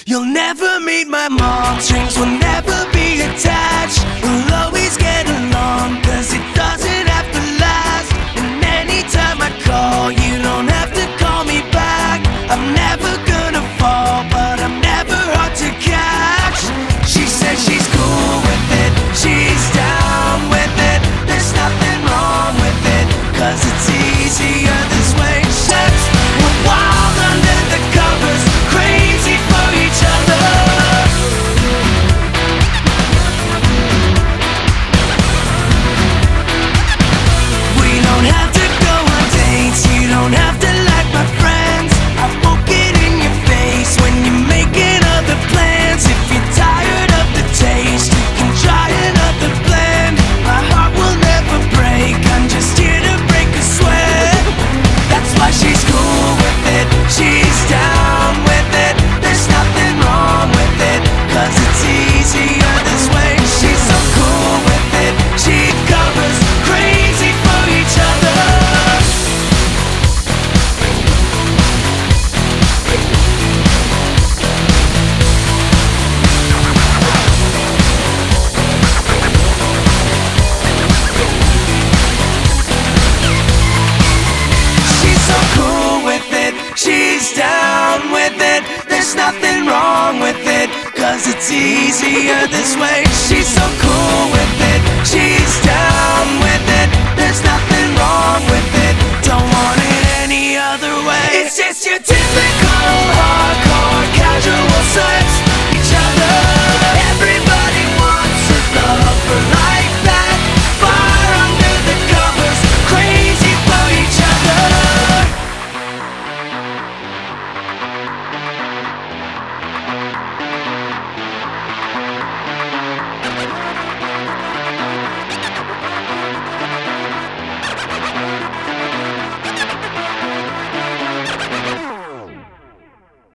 You'll never meet my mom, strings will never be attached. We'll always get along, cause it doesn't have to last. And anytime I call, you don't have to call me back. I'm never gonna fall, but I'm never hard to catch. She says she's cool with it, she's down with it. There's nothing wrong with it, cause it's easier this way. Sex, we're wild under the covers, crazy for each other. We don't have to go on dates, you don't have to like my friends. I won't get in your face when you're making other plans. If you're tired of the taste, you can try another blend. My heart will never break, I'm just here to break a sweat. That's why she's cool with it, she's down with it. There's nothing wrong with it, cause it's easier this way. She's so cool with it, she covers, crazy for each other. She's so cool with it, she's down with it. There's nothing wrong with it, cause it's easier this way. She's so cool with